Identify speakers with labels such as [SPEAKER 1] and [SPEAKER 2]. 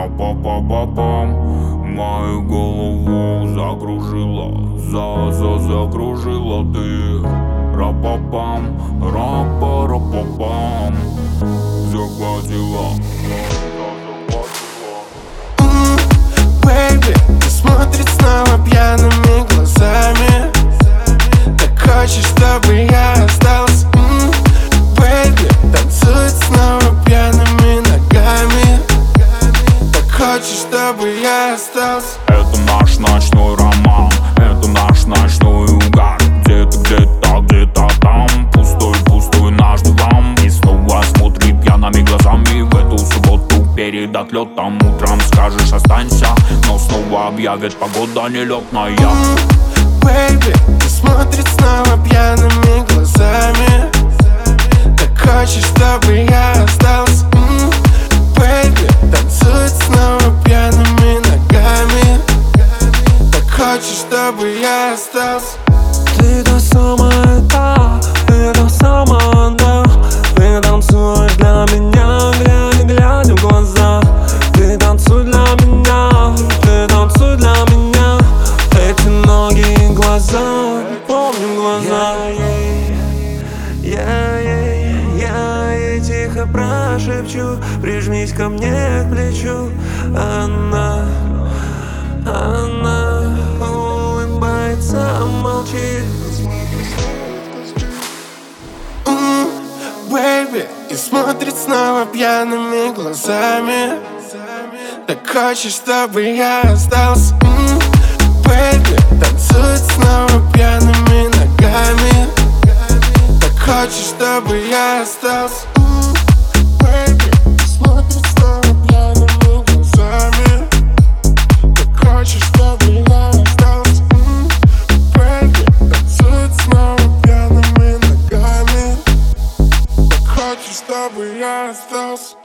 [SPEAKER 1] Ра-па-па-па-пам. Мою голову закружила, закружила ты. Ра-па-пам, ра-па-ра-па-пам. Захватила.
[SPEAKER 2] Бэйби, ты смотрит снова пьяными глазами. Так хочешь, чтобы я остался? Бэйби, танцует снова пьяными ногами. Так хочешь, чтобы я остался?
[SPEAKER 1] Это наш ночной роман, это наш ночной угар. Где-то там, пустой наш диван. И снова смотри пьяными глазами в эту субботу перед отлетом. Утром скажешь останься, но снова объявят погода нелетная.
[SPEAKER 2] Бэйби, ты смотрит снова пьяными глазами. Так хочешь, чтобы я остался? Бэйби, танцует снова пьяными ногами. Так хочешь, чтобы я остался?
[SPEAKER 3] Ты та самая та, ты та самая да. Ты танцуешь для меня, глядя в глаза. Ты танцуй для меня, ты танцуй для меня. Эти ноги и глаза, помним глаза. Я ей тихо прошепчу, прижмись ко мне к плечу. Она улыбается, молчит.
[SPEAKER 2] Бэйби, и смотрит снова пьяными глазами. Так хочешь, чтобы я остался? Бэйби, танцует снова пьяными ногами. Так хочешь, чтобы я остался? Бэйби, и смотрит снова пьяными глазами. Так хочешь, чтобы я остался? Бэйби, танцует снова пьяными ногами. Так хочешь, чтобы я остался?